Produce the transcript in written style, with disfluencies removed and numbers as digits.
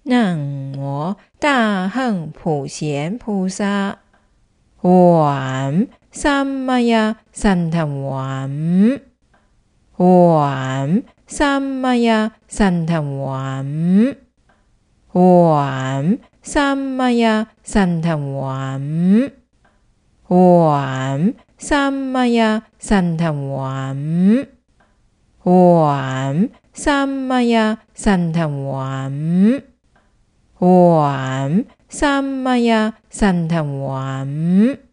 南无大横普贤菩萨。Om Sammaya Santhavam。Om Sammaya Santhavam。Om Sammaya Santhavam。Om Sammaya Santhavam。Om Sammaya Santhavam。Om Sammaya Santhavam。